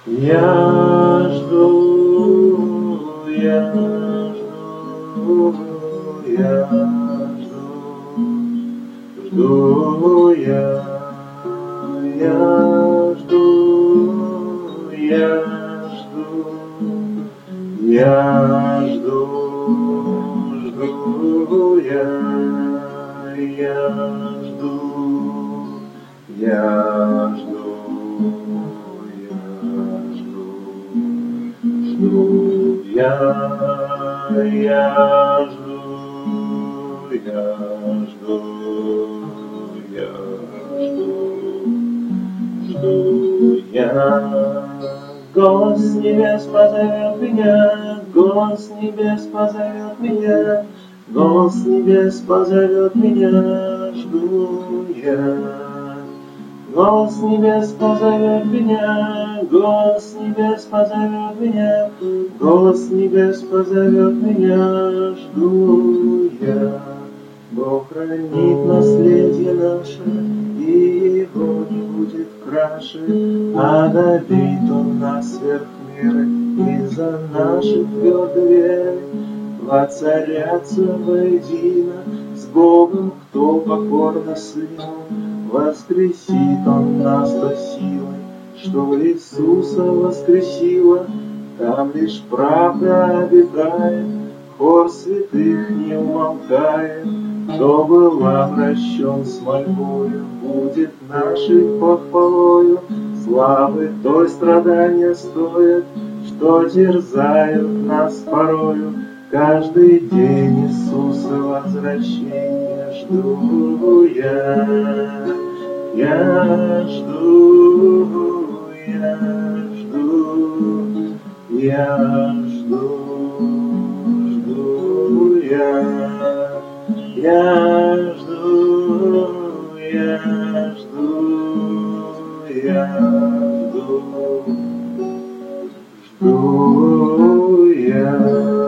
Я жду, я жду, я жду я жду, я жду, жду я жду, я жду, жду я жду, я жду, жду я. Голос с небес позовет меня, голос с небес позовет меня, голос с небес позовет меня, жду я. Голос с небес позовет меня, голос с небес позовет меня, голос с небес позовет меня, жду я. Бог хранит наследие наше, и его не будет краше, одарит он нас сверх меры из-за нашей твердой веры. Воцарятся воедино с Богом, кто покорно сыну, воскресит он нас то силой, что Иисуса воскресила. Там лишь правда обитает, хор святых не умолкает. Кто был обращен с мольбою, будет нашей похвалою. Славы той страдания стоят, что терзают нас порою. Каждый день Иисуса возвращения жду я жду, я жду, я жду, жду я жду, я жду, я жду, жду я.